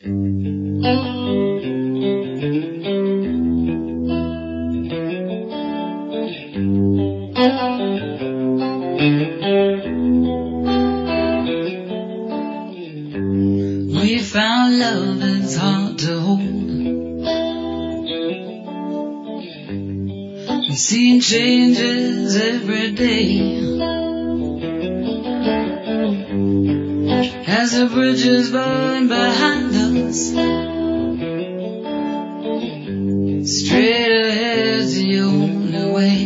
We found love that's hard to hold. We've seen changes every day. As the bridges burn behind us, straight ahead's the only way.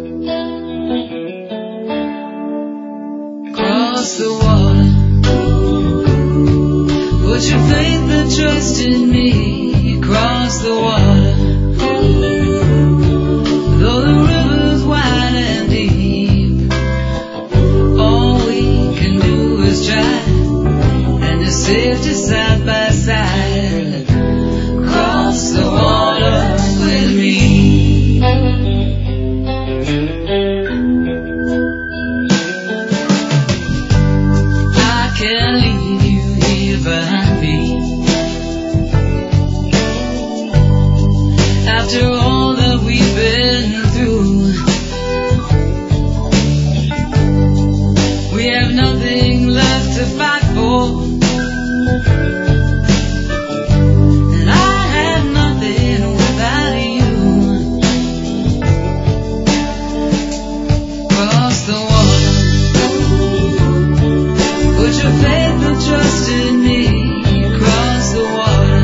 Cross the water, put your faith and trust in me. Cross the water, though the river's wide and deep, all we can do is try. Safety side by side. Cross the water with me. I can't leave you here behind me. After all that we've been through, we have nothing left to fight for. And I have nothing without you. Cross the water, put your faith and trust in me. Cross the water,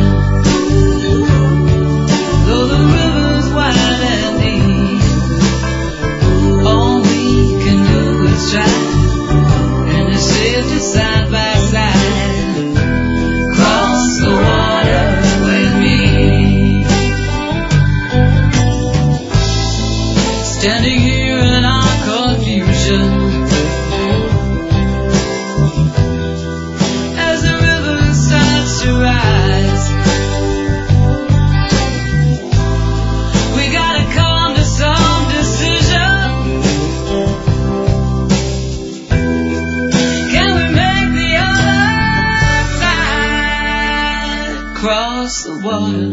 though the river's wide and deep, all we can do is try, and it's safety side by side. The water with me. Standing here in our confusion, as the river starts to rise, we gotta come to some decision. Can we make the other side? Cross the water,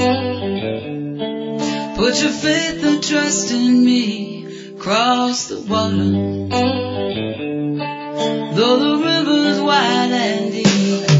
put your faith and trust in me. Cross the water, though the river's wide and deep.